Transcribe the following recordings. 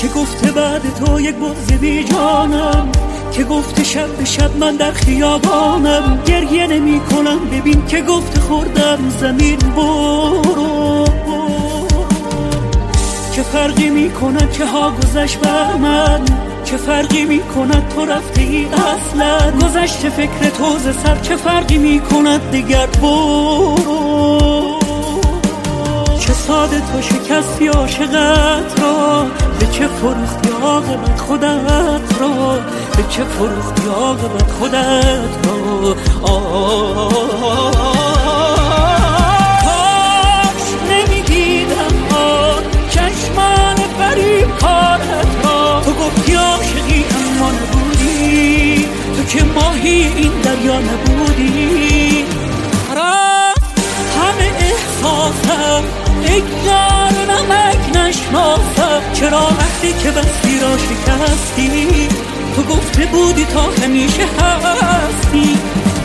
که گفته بعد تو یک بغض بی جانم، که گفته شب به شب من در خیابانم. گریه نمی کنم ببین که گفته خوردم زمین برو. چه فرقی می کند که ها گذشت بر من، چه فرقی می کند تو رفته ای اصلا. گذشت فکر تو ز سر چه فرقی می کند دیگر برو. چه ساده تو شکستی عاشقت را، به چه فروختی عاقبت خودت را، به چه فروختی عاقبت خودت را. کاش نمیدیدم آن چشمان فریب کارت را. تو گفتی عاشقی اما نبودی، تو که ماهی این دریا نبودی. همه احساسم ای یار نمک نشناسم، چرا وقتی که بستی را شکستی، تو گفته بودی تا همیشه هستی.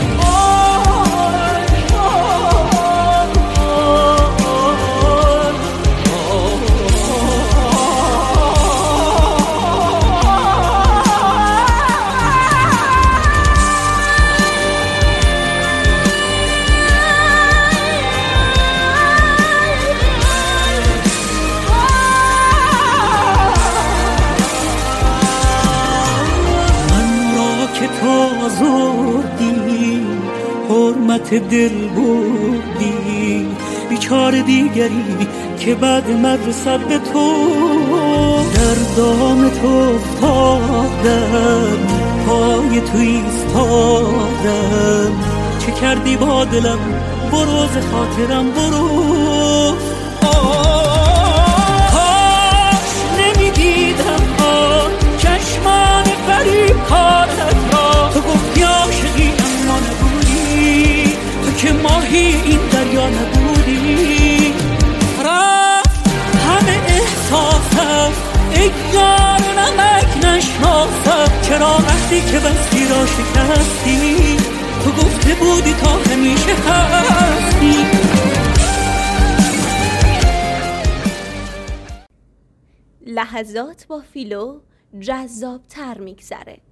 آزردی حرمت دل بردی، بیچاره دیگری که بعد من رسد به تو. در دام تو افتادم، پای تو ایستادم. چه کردی با دلم برو ز خاطرم برو. کاش نمیدیدم آن چشمان فریب کارت را. تو گفتی عاشقی اما نبودی، تو که ماهی این دریا نبودی. همه احساسم ای یار نمک نشناسم، چرا وقتی که بستی را شکستی، تو گفته بودی تا همیشه هستی. لحظات با فیلو جذاب تر میگذره.